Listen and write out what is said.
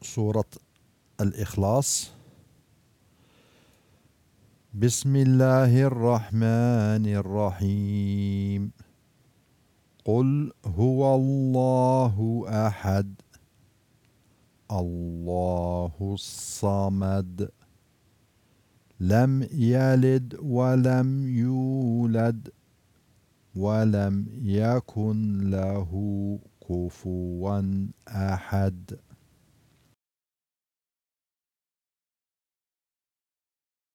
سورة الإخلاص. بسم الله الرحمن الرحيم. قل هو الله أحد الله الصمد لم يلد ولم يولد ولم يكن له كفوا أحد.